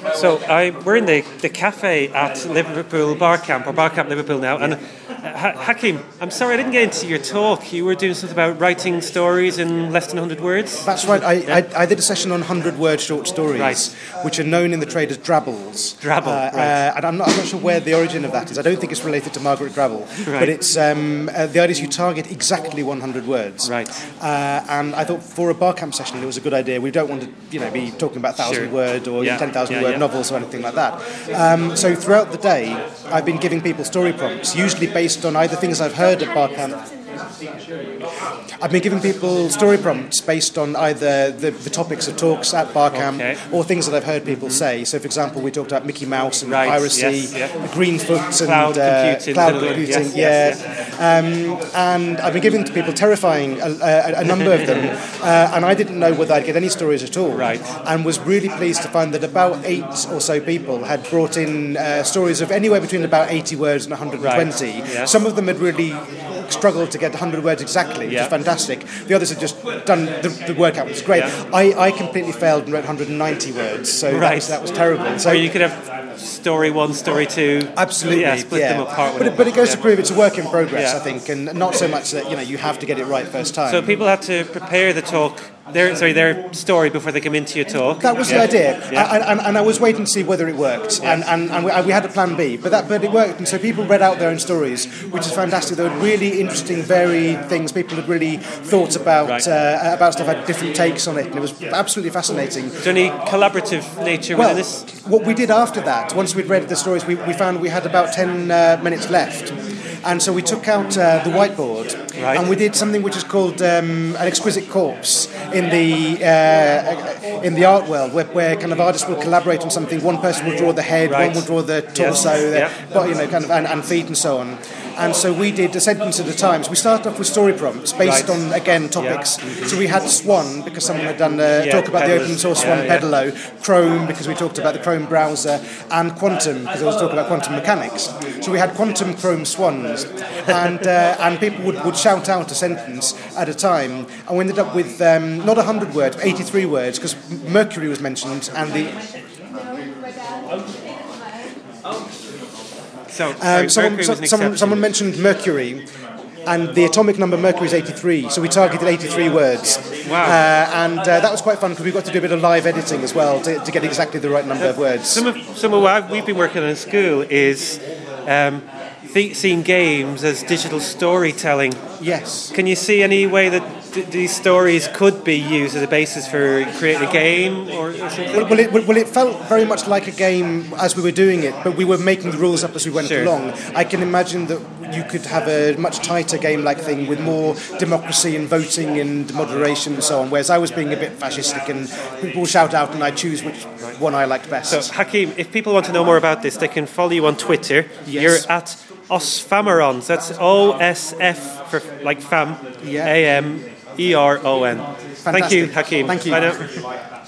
So we're in the cafe at Liverpool Bar Camp, or Bar Camp Liverpool now, and Hakeem, I'm sorry I didn't get into your talk. You were doing something about writing stories in less than 100 words? That's right. I did a session on 100-word short stories, which are known in the trade as drabbles. Right. And I'm not sure where the origin of that is. I don't think it's related to Margaret Drabble. Right. But it's the idea is you target exactly 100 words. Right. And I thought for a Bar Camp session it was a good idea. We don't want to be talking about 1,000-word or 10,000-word novels or anything like that. So throughout the day, I've been giving people story prompts, usually based on either things I've heard at Bar Camp. I've been giving people story prompts based on either the topics of talks at Bar Camp or things that I've heard people say. So, for example, we talked about Mickey Mouse and piracy, Greenfoot and cloud computing. And I've been giving to people terrifying a number of them, and I didn't know whether I'd get any stories at all. Right. And was really pleased to find that about 8 or so people had brought in stories of anywhere between about 80 words and 120. Right. Yeah. Some of them had really struggled to get 100 words exactly, which is fantastic. The others had just done the workout, which is great. Yeah. I completely failed and wrote 190 words, so that was terrible. So or you could have story 1, story 2. Absolutely, split them apart. But it goes to prove it's a work in progress, I think, and not so much that you have to get it right first time. So people have to prepare the talk, their story before they come into your talk. That was the idea, and I was waiting to see whether it worked, and we had a plan B, but it worked, and so people read out their own stories, which is fantastic. There were really interesting, varied things. People had really thought about stuff, had different takes on it, and it was absolutely fascinating. Is there any collaborative nature within this? What we did after that, once we'd read the stories, we found we had about 10 minutes left. And so we took out the whiteboard, and we did something which is called an exquisite corpse in the art world, where kind of artists will collaborate on something. One person will draw the head, one will draw the torso, and feet and so on. And so we did a sentence at a time. So we started off with story prompts based on, again, topics. Yeah. So we had Swan, because someone had done talk about the open source Swan Pedalo, Chrome, because we talked about the Chrome browser, and Quantum, because I was talking about quantum mechanics. So we had Quantum, Chrome, Swans, and people would shout out a sentence at a time. And we ended up with not 100 words, but 83 words, because Mercury was mentioned, and the... Someone mentioned Mercury, and the atomic number Mercury is 83, so we targeted 83 words. Wow. And that was quite fun because we got to do a bit of live editing as well to get exactly the right number of words. Some of what we've been working on in school is seeing games as digital storytelling. Yes. Can you see any way that these stories could be used as a basis for creating a game or something? Well, it felt very much like a game as we were doing it, but we were making the rules up as we went along. I can imagine that you could have a much tighter game-like thing with more democracy and voting and moderation and so on, whereas I was being a bit fascistic and people will shout out and I choose which one I liked best. So, Hakeem, if people want to know more about this, they can follow you on Twitter. Yes. You're at Osfamerons. That's OSF for like fam, AMERON. Thank you, Hakeem. Thank you. Bye now.